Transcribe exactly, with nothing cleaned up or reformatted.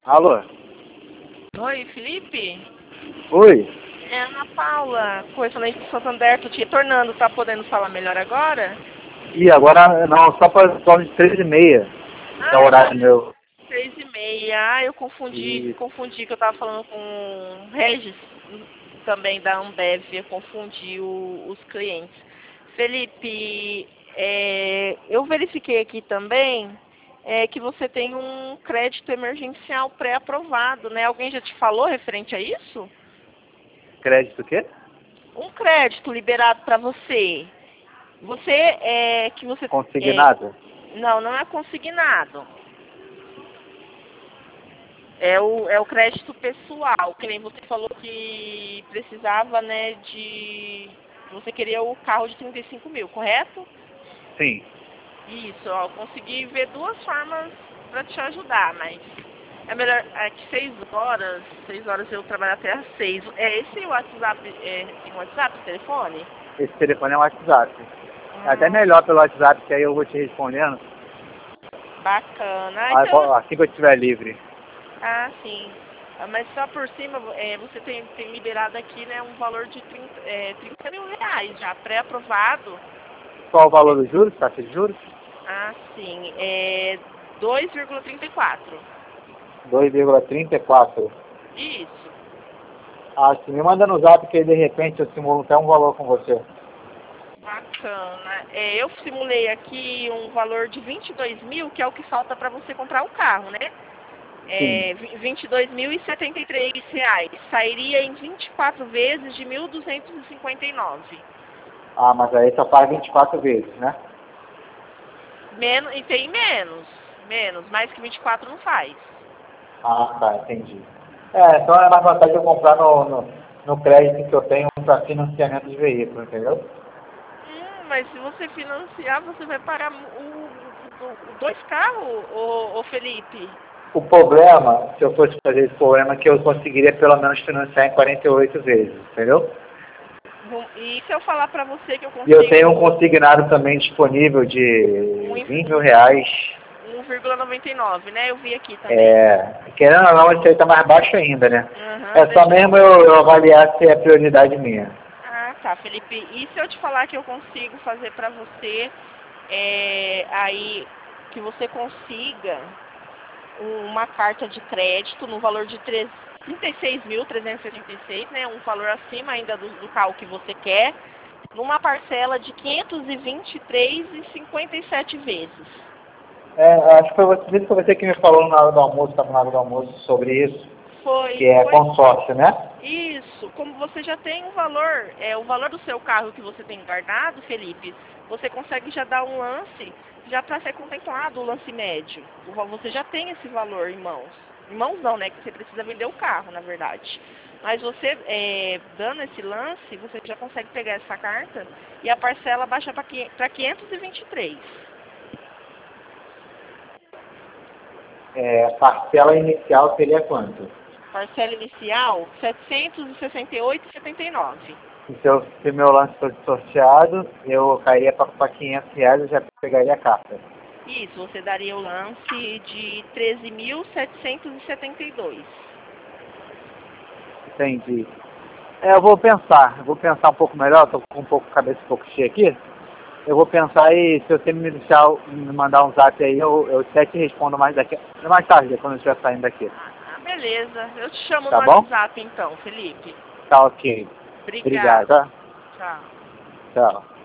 Alô? Oi, Felipe? Oi? É a Ana Paula, correspondente do Santander. Tô te retornando, tá podendo falar melhor agora? Ih, agora não, só para só de três e meia. É o Ah, horário meu. três e meia. Ah, eu confundi, E confundi que eu tava falando com o Regis, também da Ambev. Eu confundi o- os clientes. Felipe, é, eu verifiquei aqui também é, que você tem um crédito emergencial pré-aprovado, né? Alguém já te falou referente a isso? crédito o quê? Um crédito liberado para você. Você é que você é, Consignado? não, não é consignado. É o, é o crédito pessoal, que nem você falou que precisava, né, de... Você queria o carro de trinta e cinco mil, correto? Sim. Isso, ó, eu consegui ver duas formas para te ajudar, mas é melhor, é que seis horas, seis horas eu trabalho até às seis. É esse o WhatsApp, é, tem um WhatsApp, telefone? Esse telefone é o WhatsApp. É até Hum, melhor pelo WhatsApp, que aí eu vou te respondendo bacana. Ah, aí, então, assim que eu estiver livre. ah, sim. Ah, mas só por cima, é, você tem, tem liberado aqui, né, um valor de trinta, é, trinta mil reais já, pré-aprovado. Qual o valor dos juros? Taxa de juros? Ah, sim, é dois vírgula trinta e quatro. dois vírgula trinta e quatro. Isso, Ah, sim. Me manda no zap que aí, de repente eu simulo até um valor com você. bacana. É, eu simulei aqui um valor de vinte e dois mil, que é o que falta para você comprar o carro, né? Sim. É, vinte e dois mil e setenta e três reais. Sairia em vinte e quatro vezes de mil duzentos e cinquenta e nove. Ah, mas aí só paga vinte e quatro vezes, né? Menos, e tem menos. Menos. Mais que vinte e quatro não faz. Ah, tá, entendi. É, então é mais vantagem eu comprar no, no, no crédito que eu tenho para financiamento de veículo, entendeu? Hum, mas se você financiar, você vai pagar o, o- o- dois carros, ô, ô Felipe? O problema, se eu fosse fazer esse problema, é que eu conseguiria pelo menos financiar em quarenta e oito vezes, entendeu? Vum- E se eu falar pra você que eu E eu tenho um consigo consignado também disponível de um, in- vinte mil um, reais. um vírgula noventa e nove, né? Eu vi aqui também. É, querendo ou não, esse aí está mais baixo ainda, né? Aham, É só deixa. mesmo eu, eu avaliar se é prioridade minha. Ah, tá, Felipe. E se eu te falar que eu consigo fazer pra você, é, aí, que você consiga uma carta de crédito no valor de trinta e seis mil trezentos e setenta e seis, né? Um valor acima ainda do, do carro que você quer, numa parcela de quinhentos e vinte e três e cinquenta e sete vezes. É, acho que foi você, foi você que me falou na hora do almoço, estava na hora do almoço, sobre isso, que Foi, é foi consórcio, né? isso. Como você já tem um valor, é o valor do seu carro que você tem guardado, Felipe, você consegue já dar um lance, já para ser contemplado o lance médio. O val- Você já tem esse valor em mãos. Em mãos não, né? Que você precisa vender o carro, na verdade. Mas você, é, dando esse lance, você já consegue pegar essa carta e a parcela baixa para quinhentos e vinte e três. É, parcela inicial seria quanto? Parcela inicial, setecentos e sessenta e oito e setenta e nove. E se, eu, se meu lance fosse sorteado, eu cairia para quinhentos reais e já pegaria a carta. Isso, você daria o lance de treze mil setecentos e setenta e dois. Entendi. É, eu vou pensar, eu vou pensar um pouco melhor, estou com um pouco a cabeça um pouco cheia aqui. Eu vou pensar e se você me deixar, me mandar um zap aí, eu, eu até te respondo mais daqui, mais tarde, quando eu estiver saindo daqui. Ah, beleza. Eu te chamo no Tá bom? WhatsApp então, Felipe. Tá ok. Obrigado, Obrigada. tá? Tchau. Tchau.